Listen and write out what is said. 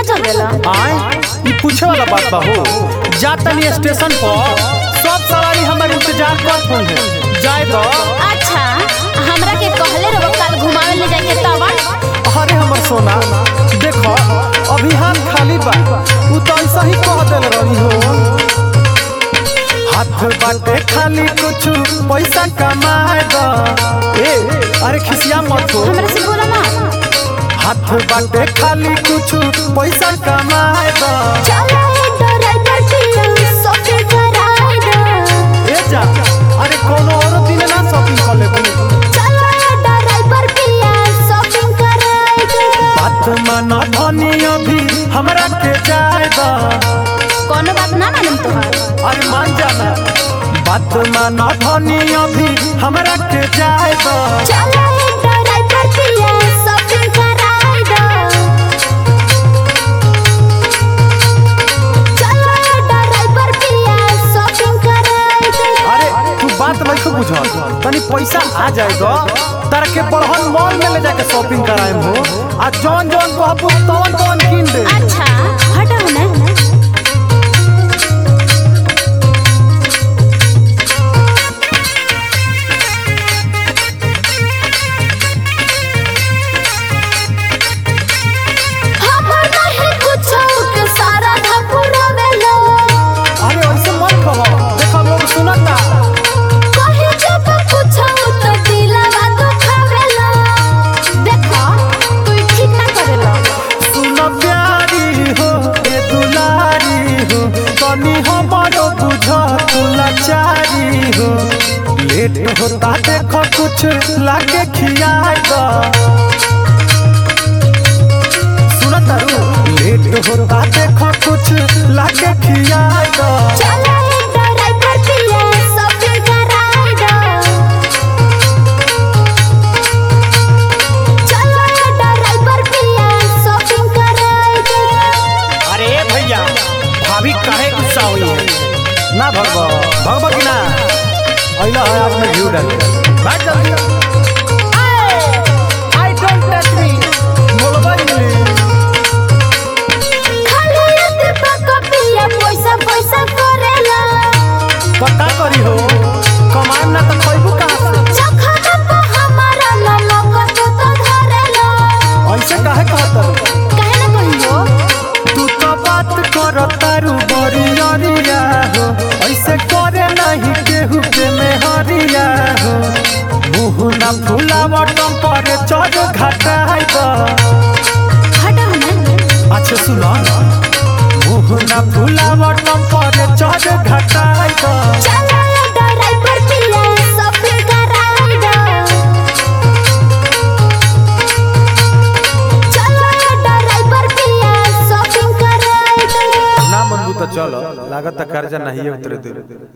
चलेला आए ई पूछे वाला बात बा हो। जा तनी स्टेशन पर सब सवारी हमारे इंतजार करत होंगे जाए तो। अच्छा हमरा के कहले रहो कल घुमावे ले जाके तब। अरे हमर सोना देखो अभी हाथ खाली बा उ तो ऐसा ही कह देल रही हो। हाथ बाटे खाली कुछ पैसा कमाए दो। ए अरे खिसिया मत हो हमरा से बोला ना। हाथ बाटे खाली कुछ पैसा कमाए दो। चला ड्राइवर पिया सोके कराई दो। ए जा अरे कोनो और दिन ना शॉपिंग कर लेबू। चला ड्राइवर पिया शॉपिंग कराई दो। बात मानो धनी अभी हमरा के जाए दो। कोनो बात ना मालूम तोहार। अरे मान जाना बात मानो धनी अभी हमरा के जाए दो। चला ड्राइवर पिया शॉपिंग कराई दो। चला ड्राइवर पिया शॉपिंग कराई दो। अरे तू बात नहीं बुझ तनी पैसा आ जाएगा तारा के बड़हन मॉल में ले जाके शॉपिंग कराएम हो। आ जौन जौन कहबू तौन तौन किन दे। अच्छा हटाओ ना। अरे ऐसे मत कहो देखो लोग सुनता। सुनो प्यारी हो ए दुलारी हो तनी हमारो बुझ तू लाचारी हो। लेट होता देखो कुछ लाके खियाए दो। सुनत रू लेट होता देखो कुछ लाके खियाए दो। अरे भैया भाभी काहे गुस्सा हुई है ना भगवा की ना अइला है आपने व्यू डाल बैठ जल्दी। आई डोंट टच मी बोलबा इंग्लिश। पता करी हो कमाएम ना तो खइबू कहां से। ऐसे काहे कहत तू तो बात कर तारू बड़ी अरिया हो। ऐसे करे नहीं केहू के मेहरिया हो। मुँह ना फुलावट पर चढ़ घटाई दो। अच्छा सुनो मुँह ना फुलावट पर चढ़ घटाई दो। ना मनबू तो चलो लागत कर्जा नहीं उतरे दे।